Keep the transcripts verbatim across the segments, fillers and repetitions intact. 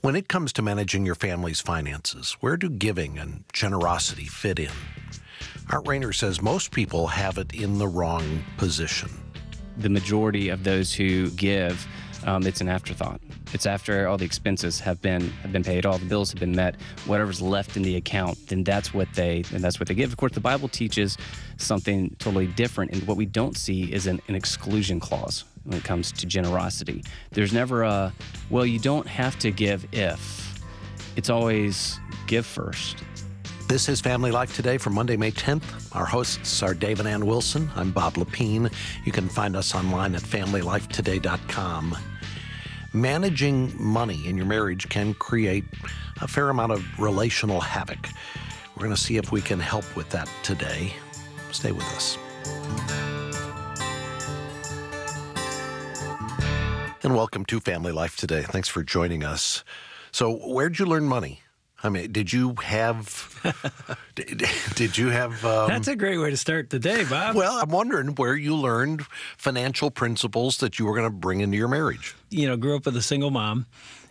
When it comes to managing your family's finances, where do giving and generosity fit in? Art Rainer says most people have it in the wrong position. The majority of those who give, um, it's an afterthought. It's after all the expenses have been have been paid, all the bills have been met, whatever's left in the account, then that's what they and that's what they give. Of course, the Bible teaches something totally different, and what we don't see is an, an exclusion clause when it comes to generosity. There's never a, well, you don't have to give if. It's always give first. This is Family Life Today for Monday, May tenth. Our hosts are Dave and Ann Wilson. I'm Bob Lepine. You can find us online at family life today dot com. Managing money in your marriage can create a fair amount of relational havoc. We're going to see if we can help with that today. Stay with us. And welcome to Family Life Today. Thanks for joining us. So, where'd you learn money? I mean, did you have, did, did you have... Um, That's a great way to start the day, Bob. Well, I'm wondering where you learned financial principles that you were going to bring into your marriage. You know, grew up with a single mom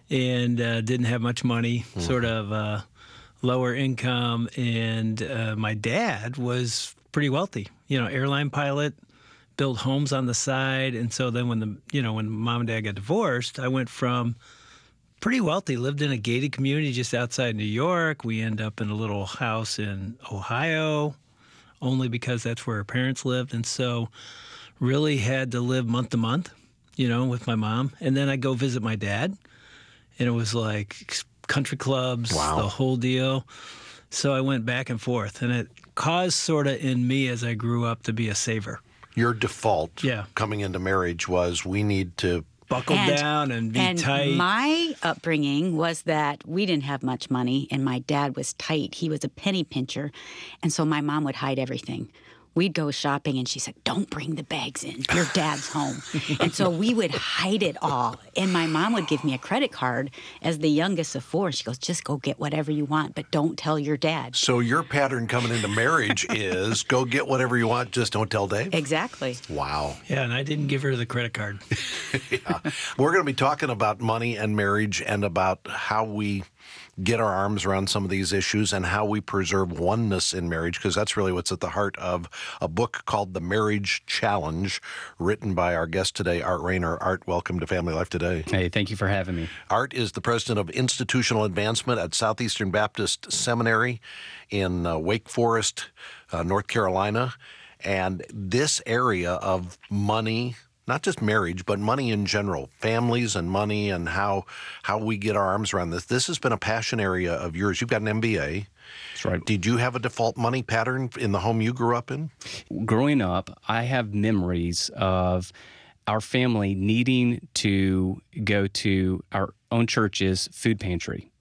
and uh, didn't have much money, mm. sort of uh, lower income. And uh, my dad was pretty wealthy, you know, airline pilot, built homes on the side. And so then when the, you know, when mom and dad got divorced, I went from pretty wealthy, lived in a gated community just outside New York. We end up in a little house in Ohio, only because that's where our parents lived. And so really had to live month to month, you know, with my mom. And then I go visit my dad, and it was like country clubs, wow. the whole deal. So I went back and forth, and it caused sort of in me as I grew up to be a saver. Your default yeah. coming into marriage was we need to buckle and, down and be and tight. My upbringing was that we didn't have much money, and my dad was tight. He was a penny pincher, and so my mom would hide everything. We'd go shopping, and she said, don't bring the bags in. Your dad's home. And so we would hide it all. And my mom would give me a credit card as the youngest of four. She goes, just go get whatever you want, but don't tell your dad. So your pattern coming into marriage is go get whatever you want, just don't tell Dave? Exactly. Wow. Yeah, and I didn't give her the credit card. yeah. We're going to be talking about money and marriage and about how we get our arms around some of these issues and how we preserve oneness in marriage, because that's really what's at the heart of a book called The Marriage Challenge, written by our guest today, Art Rainer. Art, welcome to Family Life Today. Hey, thank you for having me. Art is the president of institutional advancement at Southeastern Baptist Seminary in uh, Wake Forest, uh, North Carolina. And this area of money, not just marriage, but money in general, families and money and how how we get our arms around this. This has been a passion area of yours. You've got an M B A. That's right. Did you have a default money pattern in the home you grew up in? Growing up, I have memories of our family needing to go to our own church's food pantry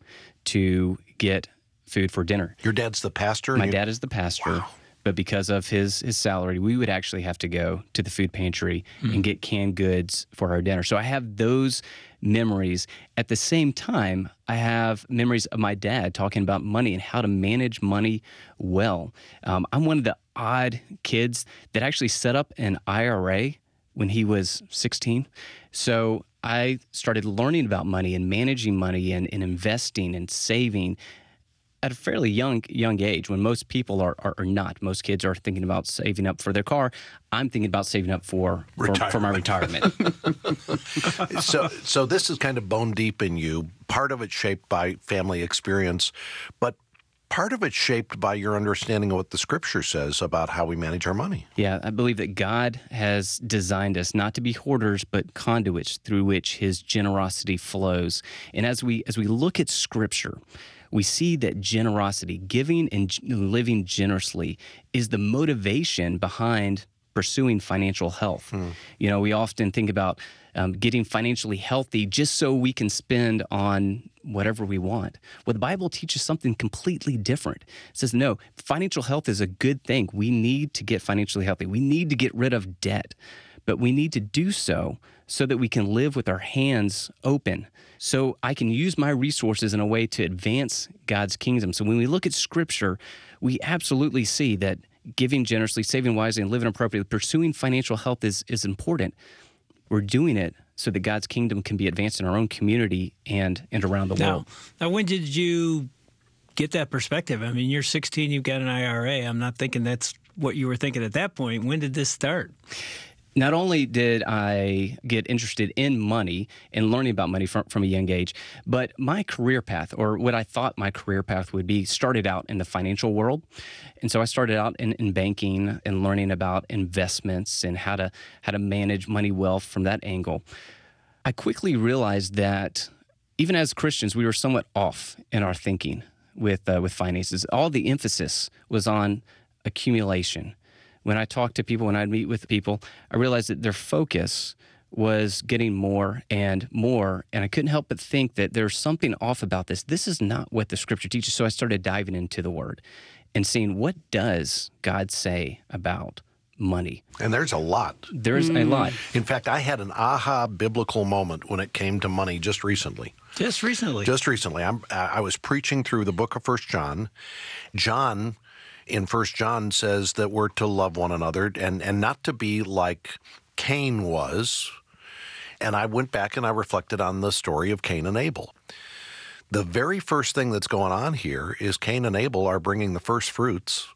to get food for dinner. Your dad's the pastor? My you... dad is the pastor. Wow. But because of his, his salary, we would actually have to go to the food pantry mm. and get canned goods for our dinner. So I have those memories. At the same time, I have memories of my dad talking about money and how to manage money well. Um, I'm one of the odd kids that actually set up an I R A when he was sixteen. So I started learning about money and managing money and, and investing and saving at a fairly young young age, when most people are, are, are not. Most kids are thinking about saving up for their car. I'm thinking about saving up for for, for my retirement. so, so this is kind of bone deep in you. Part of it shaped by family experience, but part of it shaped by your understanding of what the Scripture says about how we manage our money. Yeah, I believe that God has designed us not to be hoarders, but conduits through which His generosity flows. And as we as we look at Scripture, we see that generosity, giving and living generously, is the motivation behind pursuing financial health. Hmm. You know, we often think about um, getting financially healthy just so we can spend on whatever we want. Well, the Bible teaches something completely different. It says, no, financial health is a good thing. We need to get financially healthy. We need to get rid of debt, but we need to do so so that we can live with our hands open, so I can use my resources in a way to advance God's kingdom. So when we look at Scripture, we absolutely see that giving generously, saving wisely, and living appropriately, pursuing financial health is, is important. We're doing it so that God's kingdom can be advanced in our own community and, and around the Now, world. now, when did you get that perspective? I mean, you're sixteen, you've got an I R A. I'm not thinking that's what you were thinking at that point. When did this start? Not only did I get interested in money and learning about money from, from a young age, but my career path, or what I thought my career path would be, started out in the financial world. And so I started out in, in banking and learning about investments and how to how to manage money wealth from that angle. I quickly realized that even as Christians, we were somewhat off in our thinking with uh, with finances. All the emphasis was on accumulation. When I talked to people, when I'd meet with people, I realized that their focus was getting more and more, and I couldn't help but think that there's something off about this. This is not what the Scripture teaches. So I started diving into the Word and seeing, what does God say about money? And there's a lot. There's a lot. In fact, I had an aha biblical moment when it came to money just recently. Just recently. Just recently. I'm, I was preaching through the book of First John. John, in First John, says that we're to love one another and, and not to be like Cain was. And I went back and I reflected on the story of Cain and Abel. The very first thing that's going on here is Cain and Abel are bringing the first fruits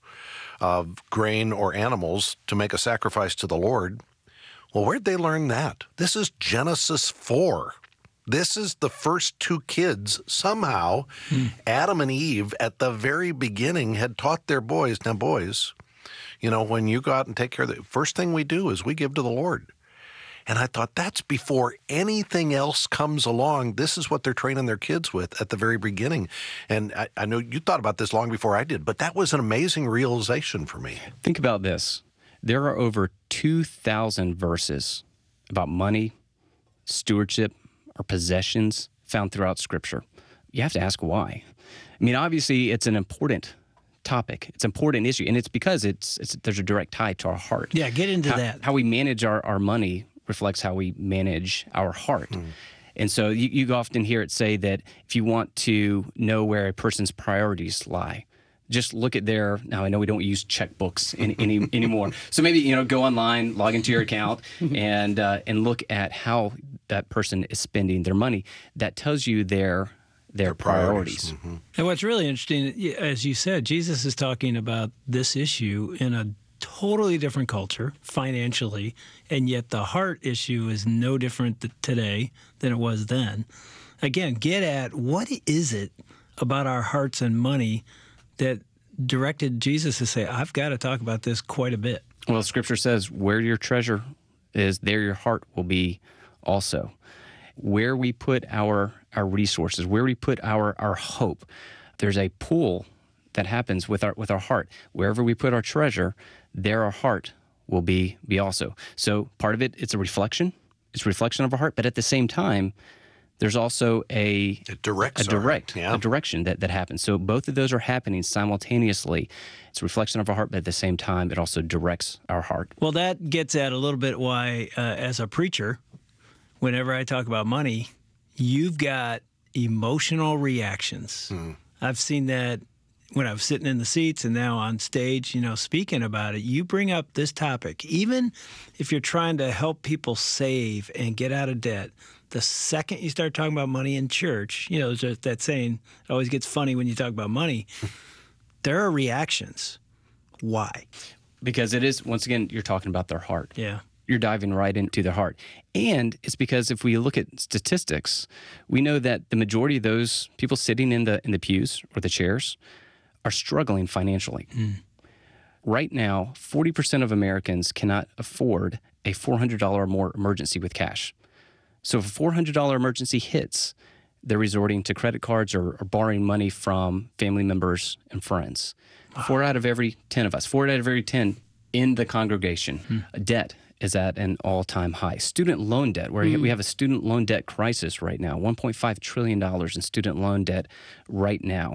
of grain or animals to make a sacrifice to the Lord. Well, where'd they learn that? This is Genesis four. This is the first two kids. Somehow, hmm. Adam and Eve at the very beginning had taught their boys, now boys, you know, when you go out and take care of the first thing we do is we give to the Lord. And I thought, that's before anything else comes along. This is what they're training their kids with at the very beginning. And I, I know you thought about this long before I did, but that was an amazing realization for me. Think about this. There are over two thousand verses about money, stewardship, or possessions found throughout Scripture. You have to ask why. I mean, obviously, it's an important topic. It's an important issue, and it's because it's, it's there's a direct tie to our heart. Yeah, get into how, that. How we manage our, our money reflects how we manage our heart. Mm. And so you, you often hear it say that if you want to know where a person's priorities lie, just look at their, now I know we don't use checkbooks any, any, anymore. So maybe, you know, go online, log into your account, and uh, and look at how that person is spending their money. That tells you their their, their priorities. priorities. Mm-hmm. And what's really interesting, as you said, Jesus is talking about this issue in a totally different culture financially, and yet the heart issue is no different th- today than it was then. Again, get at what is it about our hearts and money that directed Jesus to say, I've got to talk about this quite a bit. Well, Scripture says, where your treasure is, there your heart will be also. Where we put our our resources, where we put our, our hope, there's a pool that happens with our with our heart. Wherever we put our treasure, there our heart will be be also. So part of it, it's a reflection. It's a reflection of our heart, but at the same time, there's also a it directs a direct yeah. a direction that, that happens. So both of those are happening simultaneously. It's a reflection of our heart, but at the same time, it also directs our heart. Well, that gets at a little bit why, uh, as a preacher, whenever I talk about money, you've got emotional reactions. Hmm. I've seen that when I was sitting in the seats and now on stage, you know, speaking about it. You bring up this topic, even if you're trying to help people save and get out of debt. The second you start talking about money in church, you know, there's just that saying, it always gets funny when you talk about money. There are reactions. Why? Because it is, once again, you're talking about their heart. Yeah. You're diving right into their heart. And it's because if we look at statistics, we know that the majority of those people sitting in the in the pews or the chairs are struggling financially. Mm. Right now, forty percent of Americans cannot afford a four hundred dollars or more emergency with cash. So if a four hundred dollars emergency hits, they're resorting to credit cards or, or borrowing money from family members and friends. Wow. Four out of every ten of us, four out of every ten in the congregation, hmm. debt is at an all-time high. Student loan debt, where mm. we have a student loan debt crisis right now, one point five trillion dollars in student loan debt right now.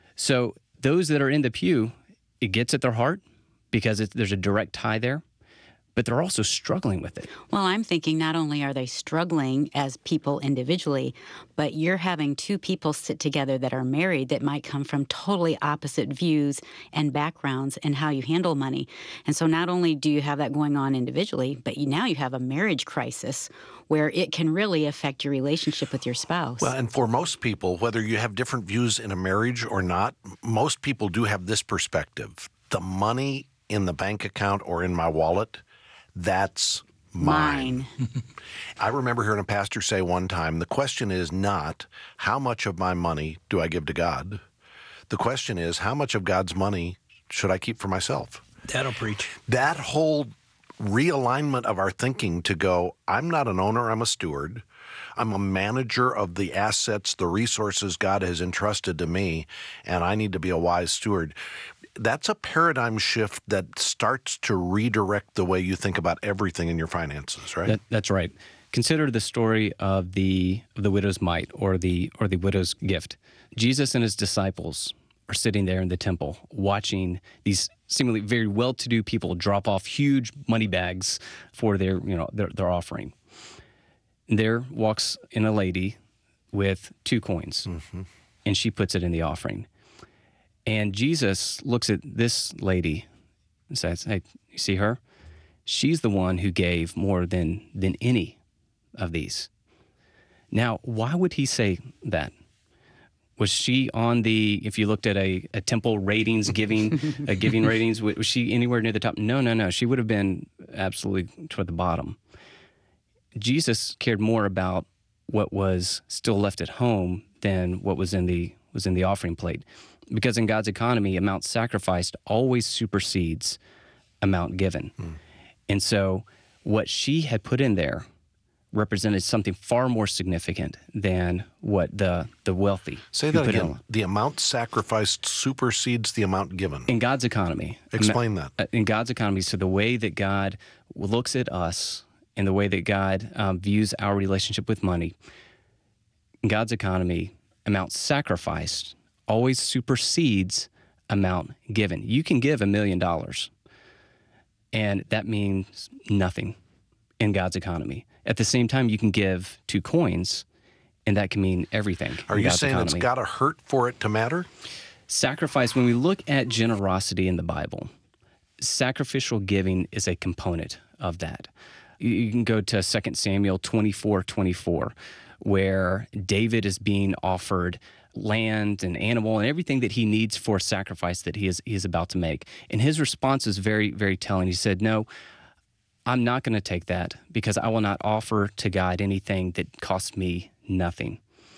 So those that are in the pew, it gets at their heart because it, there's a direct tie there. but they're also struggling with it. Well, I'm thinking not only are they struggling as people individually, but you're having two people sit together that are married that might come from totally opposite views and backgrounds in how you handle money. And so not only do you have that going on individually, but you, now you have a marriage crisis where it can really affect your relationship with your spouse. Well, and for most people, whether you have different views in a marriage or not, most people do have this perspective. The money in the bank account or in my wallet, that's mine. Mine. I remember hearing a pastor say one time, the question is not how much of my money do I give to God? The question is how much of God's money should I keep for myself? That'll preach. That whole realignment of our thinking to go, I'm not an owner, I'm a steward. I'm a manager of the assets, the resources God has entrusted to me, and I need to be a wise steward. That's a paradigm shift that starts to redirect the way you think about everything in your finances, right? That, that's right. Consider the story of the of the widow's mite or the or the widow's gift. Jesus and his disciples are sitting there in the temple watching these seemingly very well-to-do people drop off huge money bags for their, you know, their, their offering. And there walks in a lady with two coins, mm-hmm. and she puts it in the offering. And Jesus looks at this lady and says, hey, you see her? She's the one who gave more than, than any of these. Now, why would he say that? Was she on the, if you looked at a, a temple ratings, giving uh, giving ratings, was she anywhere near the top? No, no, no. She would have been absolutely toward the bottom. Jesus cared more about what was still left at home than what was in the was in the offering plate. Because in God's economy, amount sacrificed always supersedes amount given. Mm. And so what she had put in there represented something far more significant than what the, the wealthy. Say that again. In. The amount sacrificed supersedes the amount given. In God's economy. Explain that. In God's economy, so the way that God looks at us and the way that God um, views our relationship with money, in God's economy, amount sacrificed always supersedes amount given. You can give a million dollars, and that means nothing in God's economy. At the same time, you can give two coins, and that can mean everything. Are in you God's saying economy. It's got to hurt for it to matter? Sacrifice, when we look at generosity in the Bible, sacrificial giving is a component of that. You, you can go to Second Samuel twenty-four twenty-four, where David is being offered land and animal and everything that he needs for sacrifice that he is he is about to make. And his response is very, very telling. He said, no, I'm not going to take that because I will not offer to God anything that costs me nothing.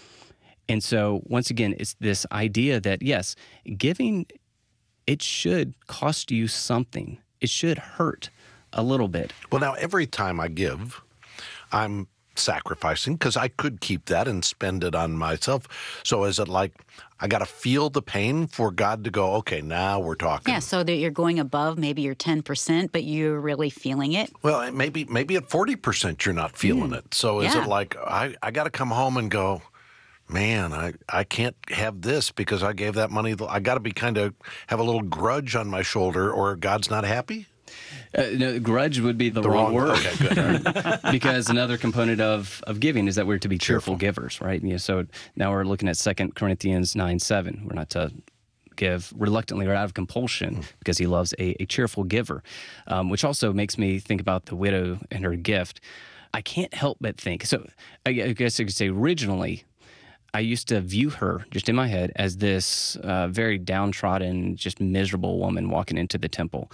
And so, once again, it's this idea that, yes, giving, it should cost you something. It should hurt a little bit. Well, now, every time I give, I'm sacrificing because I could keep that and spend it on myself. So is it like I got to feel the pain for God to go, okay, now we're talking? Yeah, so that you're going above maybe your ten percent, but you're really feeling it? Well, maybe maybe at forty percent you're not feeling mm. it. So is yeah. it like I, I got to come home and go, man, I, I can't have this because I gave that money. I got to be kind of have a little grudge on my shoulder or God's not happy? Uh, no, grudge would be the, the wrong, wrong word. Okay, good. Because another component of, of giving is that we're to be cheerful, cheerful. givers, right? You know, so now we're looking at Second Corinthians nine seven. We're not to give reluctantly or out of compulsion mm. because he loves a, a cheerful giver, um, which also makes me think about the widow and her gift. I can't help but think, so I guess I could say originally, I used to view her, just in my head, as this uh, very downtrodden, just miserable woman walking into the temple.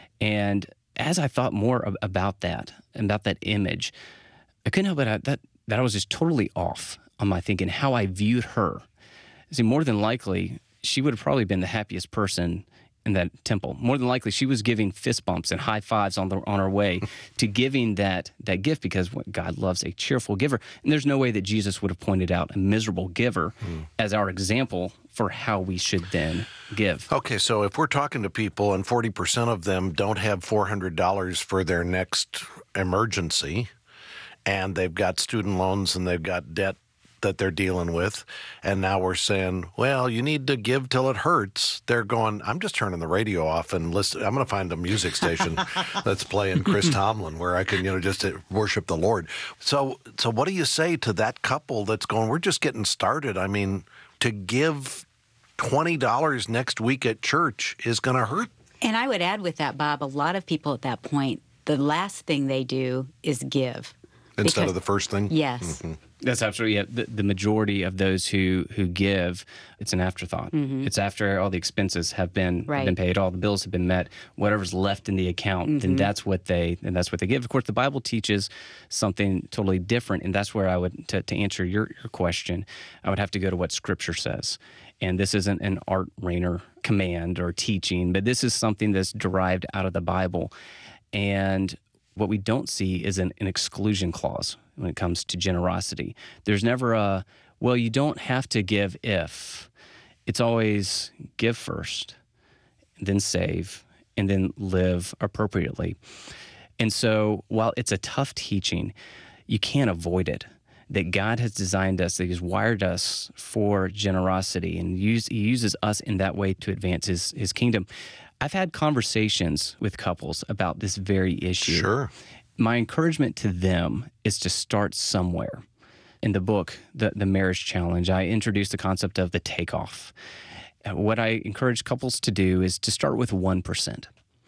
And as I thought more ab- about that, about that image, I couldn't help but I, that that I was just totally off on my thinking, how I viewed her. See, more than likely, she would have probably been the happiest person in that temple. More than likely, she was giving fist bumps and high fives on the on her way to giving that that gift because God loves a cheerful giver. And there's no way that Jesus would have pointed out a miserable giver mm. as our example for how we should then give. Okay, so if we're talking to people and forty percent of them don't have four hundred dollars for their next emergency, and they've got student loans and they've got debt that they're dealing with. And now we're saying, well, you need to give till it hurts. They're going, I'm just turning the radio off and listen. I'm going to find a music station that's playing Chris Tomlin where I can, you know, just worship the Lord. So, so what do you say to that couple that's going, we're just getting started? I mean, to give twenty dollars next week at church is going to hurt. And I would add with that, Bob, a lot of people at that point, the last thing they do is give. Instead because, of the first thing? Yes. Mm-hmm. That's absolutely it. The, the majority of those who, who give, it's an afterthought. Mm-hmm. It's after all the expenses have been right. been paid, all the bills have been met, whatever's left in the account, mm-hmm. then that's what they and that's what they give. Of course, the Bible teaches something totally different, and that's where I would to, to answer your, your question, I would have to go to what Scripture says. And this isn't an Art Rainer command or teaching, but this is something that's derived out of the Bible. And what we don't see is an, an exclusion clause when it comes to generosity. There's never a, well, you don't have to give if. It's always give first, then save, and then live appropriately. And so while it's a tough teaching, you can't avoid it. That God has designed us, that He's wired us for generosity, and use, He uses us in that way to advance His, His kingdom. I've had conversations with couples about this very issue. Sure. My encouragement to them is to start somewhere. In the book, The, the Marriage Challenge, I introduced the concept of the takeoff. What I encourage couples to do is to start with one percent.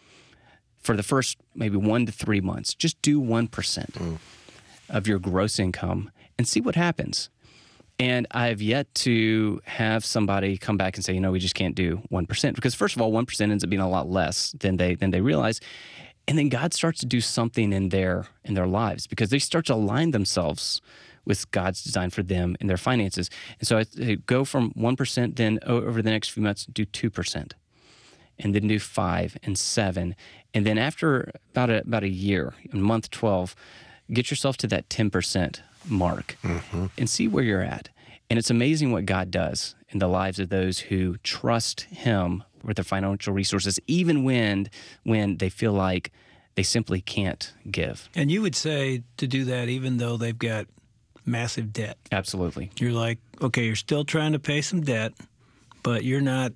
For the first maybe one to three months, just do one percent mm. of your gross income and see what happens. And I've yet to have somebody come back and say, you know, we just can't do one percent. Because first of all, one percent ends up being a lot less than they than they realize. And then God starts to do something in their in their lives because they start to align themselves with God's design for them and their finances. And so I go from one percent, then over the next few months, do two percent. And then do five and seven. And then after about a, about a year, in month twelve, get yourself to that ten percent mark mm-hmm. and see where you're at. And it's amazing what God does in the lives of those who trust Him with their financial resources, even when when they feel like they simply can't give. And you would say to do that even though they've got massive debt. Absolutely. You're like, okay, you're still trying to pay some debt, but you're not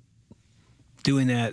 doing that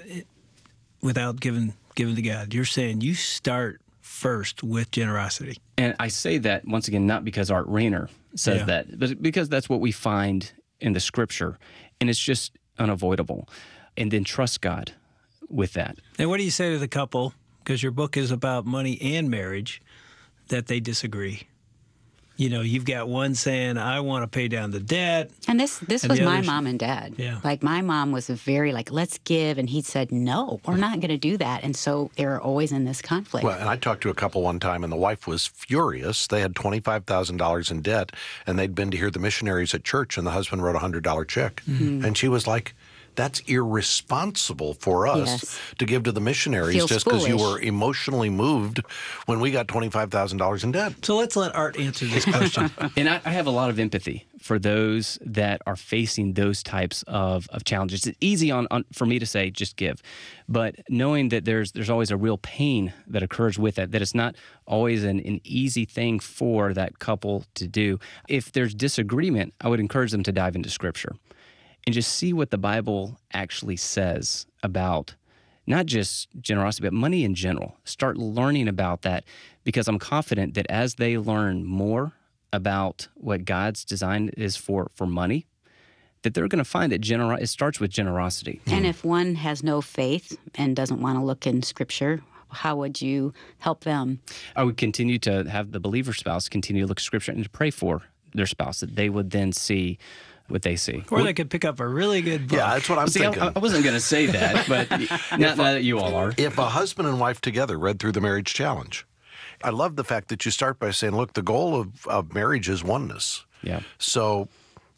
without giving giving to God. You're saying you start first with generosity. And I say that, once again, not because Art Rainer says yeah. that, but because that's what we find in the Scripture, and it's just unavoidable. And then trust God with that. And what do you say to the couple, because your book is about money and marriage, that they disagree? You know, you've got one saying, I want to pay down the debt. And this this and was my others, mom and dad. Yeah. Like, my mom was very like, let's give. And he said, no, we're not going to do that. And so they were always in this conflict. Well, and I talked to a couple one time, and the wife was furious. They had twenty-five thousand dollars in debt, and they'd been to hear the missionaries at church, and the husband wrote a one hundred dollars check. Mm-hmm. And she was like, that's irresponsible for us yes. to give to the missionaries Feels just because you foolish. were emotionally moved when we got twenty-five thousand dollars in debt. So let's let Art answer this question. And I, I have a lot of empathy for those that are facing those types of, of challenges. It's easy on, on for me to say, just give. But knowing that there's there's always a real pain that occurs with it, that it's not always an, an easy thing for that couple to do. If there's disagreement, I would encourage them to dive into Scripture and just see what the Bible actually says about not just generosity, but money in general. Start learning about that, because I'm confident that as they learn more about what God's design is for, for money, that they're going to find that gener- it starts with generosity. And if one has no faith and doesn't want to look in Scripture, how would you help them? I would continue to have the believer spouse continue to look at Scripture and to pray for their spouse, that they would then see what they see. Or they could pick up a really good book. Yeah, that's what I'm See, thinking. I, I wasn't going to say that, but not now that you all are. If a husband and wife together read through the Marriage Challenge, I love the fact that you start by saying, look, the goal of, of marriage is oneness. Yeah. So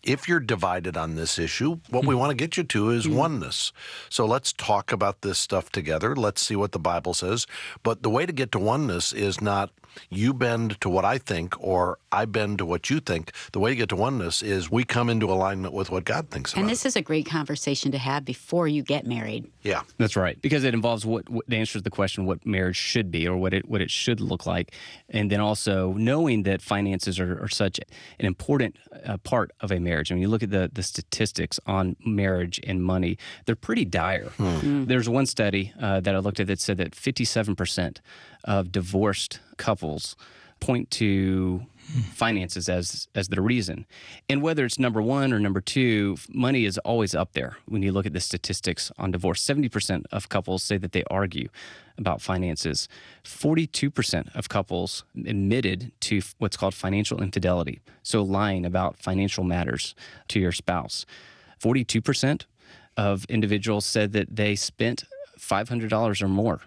if you're divided on this issue, what we want to get you to is oneness. So let's talk about this stuff together. Let's see what the Bible says. But the way to get to oneness is not you bend to what I think or I bend to what you think. The way to get to oneness is we come into alignment with what God thinks about And this it. is a great conversation to have before you get married. Yeah. That's right, because it involves what, what it answers the question what marriage should be or what it what it should look like, and then also knowing that finances are, are such an important uh, part of a marriage. I mean, you look at the the statistics on marriage and money; they're pretty dire. Hmm. There's one study uh, that I looked at that said that fifty-seven percent of divorced couples point to finances as as the reason. And whether it's number one or number two, money is always up there when you look at the statistics on divorce. seventy percent of couples say that they argue about finances. forty-two percent of couples admitted to what's called financial infidelity, so lying about financial matters to your spouse. forty-two percent of individuals said that they spent five hundred dollars or more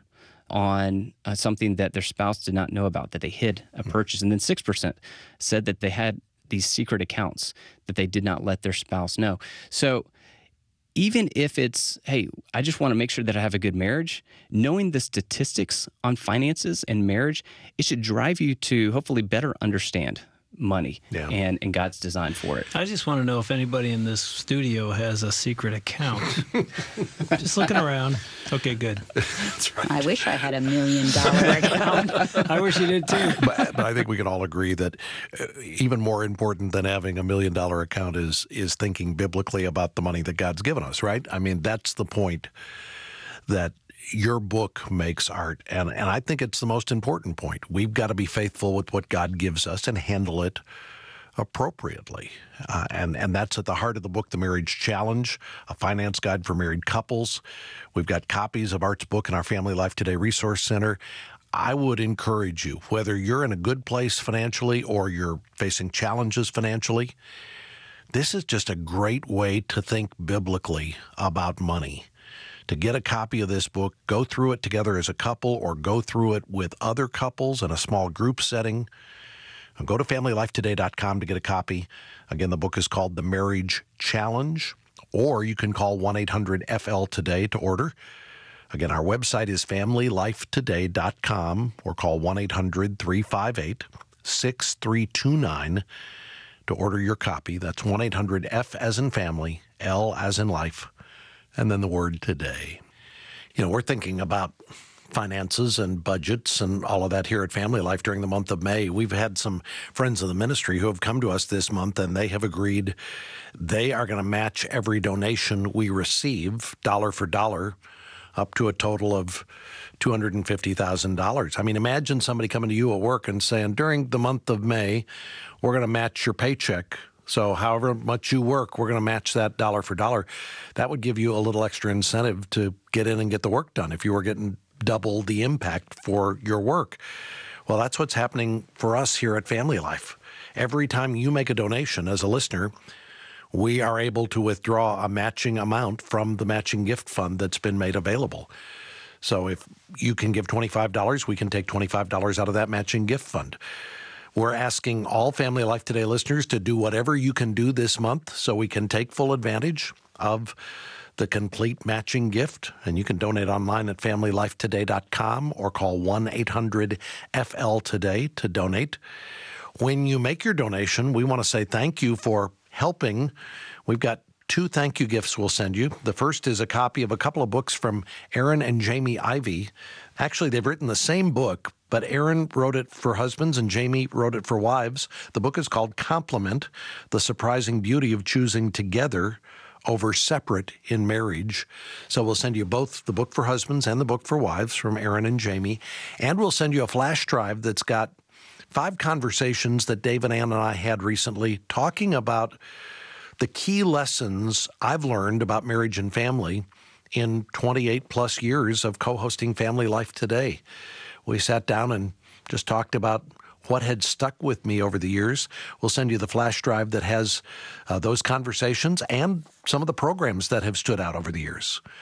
on uh, something that their spouse did not know about, that they hid a purchase. And then six percent said that they had these secret accounts that they did not let their spouse know. So even if it's, hey, I just want to make sure that I have a good marriage, knowing the statistics on finances and marriage, it should drive you to hopefully better understand money Yeah. and, and God's design for it. I just want to know if anybody in this studio has a secret account. Just looking around. Okay, good. That's right. I wish I had a million dollar account. I wish you did too. but, but I think we can all agree that uh, even more important than having a million dollar account is is thinking biblically about the money that God's given us, right? I mean, that's the point that your book makes, Art, and, and I think it's the most important point. We've got to be faithful with what God gives us and handle it appropriately. Uh, and, and that's at the heart of the book, The Marriage Challenge, a finance guide for married couples. We've got copies of Art's book in our Family Life Today Resource Center. I would encourage you, whether you're in a good place financially or you're facing challenges financially, this is just a great way to think biblically about money. To get a copy of this book, go through it together as a couple or go through it with other couples in a small group setting. Go to family life today dot com to get a copy. Again, the book is called The Marriage Challenge, or you can call one eight hundred F L today to order. Again, our website is family life today dot com or call one eight hundred three five eight six three two nine to order your copy. That's one eight hundred F as in family, L as in life, and then the word today. You know, we're thinking about finances and budgets and all of that here at Family Life during the month of May. We've had some friends of the ministry who have come to us this month, and they have agreed they are going to match every donation we receive, dollar for dollar, up to a total of two hundred fifty thousand dollars. I mean, imagine somebody coming to you at work and saying, during the month of May, we're going to match your paycheck. So however much you work, we're going to match that dollar for dollar. That would give you a little extra incentive to get in and get the work done if you were getting double the impact for your work. Well, that's what's happening for us here at Family Life. Every time you make a donation as a listener, we are able to withdraw a matching amount from the matching gift fund that's been made available. So if you can give twenty-five dollars, we can take twenty-five dollars out of that matching gift fund. We're asking all Family Life Today listeners to do whatever you can do this month so we can take full advantage of the complete matching gift. And you can donate online at family life today dot com or call one eight hundred F L today to donate. When you make your donation, we want to say thank you for helping. We've got two thank you gifts we'll send you. The first is a copy of a couple of books from Aaron and Jamie Ivey. Actually, they've written the same book, but Aaron wrote it for husbands and Jamie wrote it for wives. The book is called Complement, The Surprising Beauty of Choosing Together Over Separate in Marriage. So we'll send you both the book for husbands and the book for wives from Aaron and Jamie. And we'll send you a flash drive that's got five conversations that Dave and Ann and I had recently talking about the key lessons I've learned about marriage and family in twenty-eight plus years of co-hosting Family Life Today. We sat down and just talked about what had stuck with me over the years. We'll send you the flash drive that has uh, those conversations and some of the programs that have stood out over the years.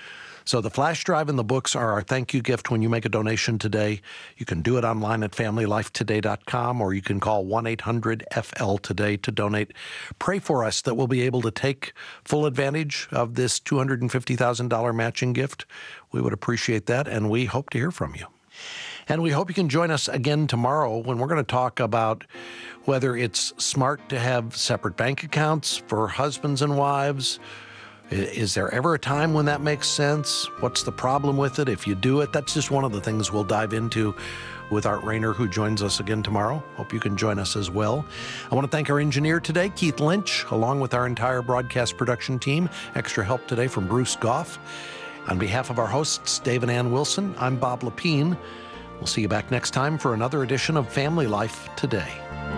So the flash drive and the books are our thank you gift when you make a donation today. You can do it online at family life today dot com, or you can call one eight hundred F L today to donate. Pray for us that we'll be able to take full advantage of this two hundred fifty thousand dollars matching gift. We would appreciate that, and we hope to hear from you. And we hope you can join us again tomorrow when we're going to talk about whether it's smart to have separate bank accounts for husbands and wives. Is there ever a time when that makes sense? What's the problem with it if you do it? That's just one of the things we'll dive into with Art Rayner, who joins us again tomorrow. Hope you can join us as well. I want to thank our engineer today, Keith Lynch, along with our entire broadcast production team. Extra help today from Bruce Goff. On behalf of our hosts, Dave and Ann Wilson, I'm Bob Lepine. We'll see you back next time for another edition of Family Life Today.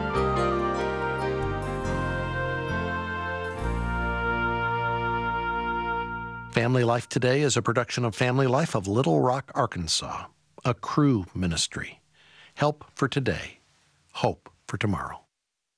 Family Life Today is a production of Family Life of Little Rock, Arkansas, a Cru ministry. Help for today, hope for tomorrow.